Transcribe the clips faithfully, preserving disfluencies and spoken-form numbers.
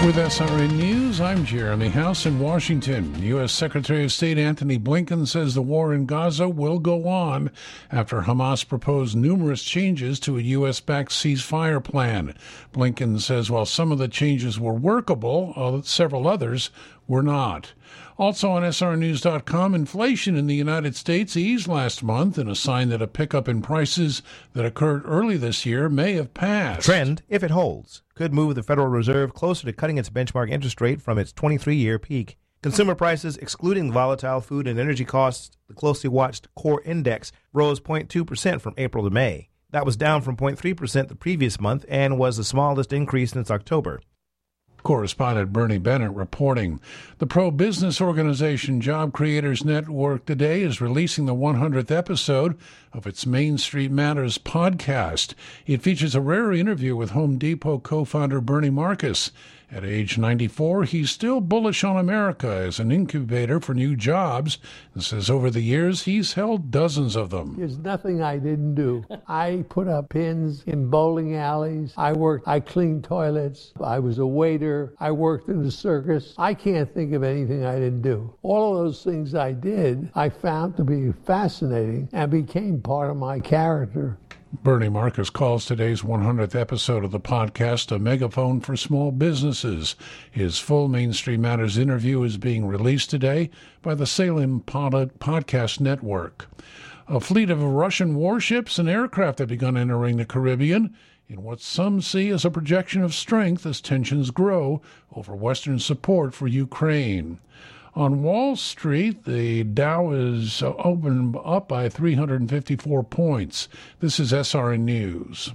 With S R N News, I'm Jeremy House in Washington. U S. Secretary of State Antony Blinken says the war in Gaza will go on after Hamas proposed numerous changes to a U S-backed ceasefire plan. Blinken says while some of the changes were workable, several others were not. Also on S R news dot com, inflation in the United States eased last month in a sign that a pickup in prices that occurred early this year may have passed. Trend, if it holds, could move the Federal Reserve closer to cutting its benchmark interest rate from its twenty-three-year peak. Consumer prices, excluding volatile food and energy costs, the closely watched core index, rose zero point two percent from April to May. That was down from zero point three percent the previous month and was the smallest increase since October. Correspondent Bernie Bennett reporting. The pro-business organization Job Creators Network today is releasing the one hundredth episode of its Main Street Matters podcast. It features a rare interview with Home Depot co-founder Bernie Marcus. At age ninety-four, he's still bullish on America as an incubator for new jobs and says over the years he's held dozens of them. There's nothing I didn't do. I put up pins in bowling alleys. I worked, I cleaned toilets. I was a waiter. I worked in the circus. I can't think of anything I didn't do. All of those things I did, I found to be fascinating and became part of my character. Bernie Marcus calls today's one hundredth episode of the podcast a megaphone for small businesses. His full Main Street Matters interview is being released today by the Salem Pod- Podcast Network. A fleet of Russian warships and aircraft have begun entering the Caribbean in what some see as a projection of strength as tensions grow over Western support for Ukraine. On Wall Street, the Dow is opened up by three hundred fifty-four points. This is S R N News.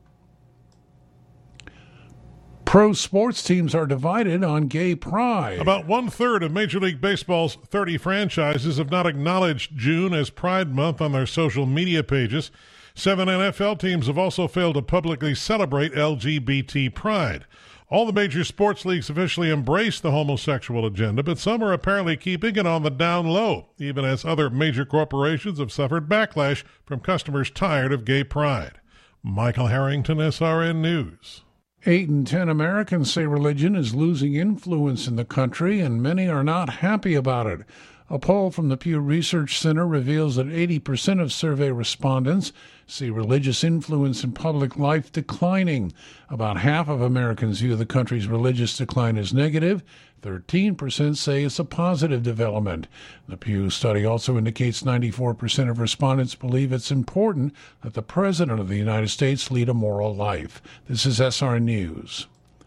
Pro sports teams are divided on gay pride. About one-third of Major League Baseball's thirty franchises have not acknowledged June as Pride Month on their social media pages. Seven N F L teams have also failed to publicly celebrate L G B T pride. All the major sports leagues officially embrace the homosexual agenda, but some are apparently keeping it on the down low, even as other major corporations have suffered backlash from customers tired of gay pride. Michael Harrington, S R N News. Eight in ten Americans say religion is losing influence in the country, and many are not happy about it. A poll from the Pew Research Center reveals that eighty percent of survey respondents see religious influence in public life declining. About half of Americans view the country's religious decline as negative. thirteen percent say it's a positive development. The Pew study also indicates ninety-four percent of respondents believe it's important that the President of the United States lead a moral life. This is S R News.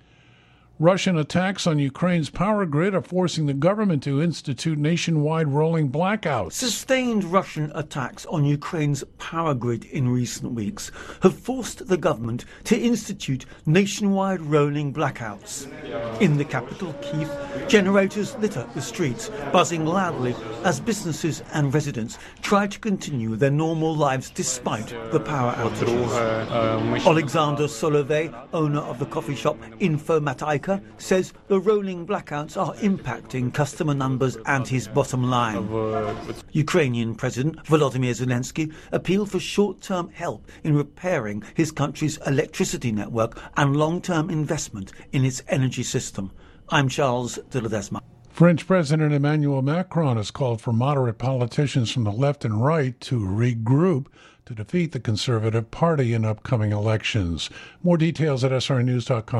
Russian attacks on Ukraine's power grid are forcing the government to institute nationwide rolling blackouts. Sustained Russian attacks on Ukraine's power grid in recent weeks have forced the government to institute nationwide rolling blackouts. In the capital, Kyiv, generators litter the streets, buzzing loudly as businesses and residents try to continue their normal lives despite the power outages. Alexander Solovey, owner of the coffee shop Infomatika, says the rolling blackouts are impacting customer numbers and his bottom line. Ukrainian President Volodymyr Zelensky appealed for short-term help in repairing his country's electricity network and long-term investment in its energy system. I'm Charles de Ledesma. French President Emmanuel Macron has called for moderate politicians from the left and right to regroup to defeat the Conservative Party in upcoming elections. More details at S R news dot com.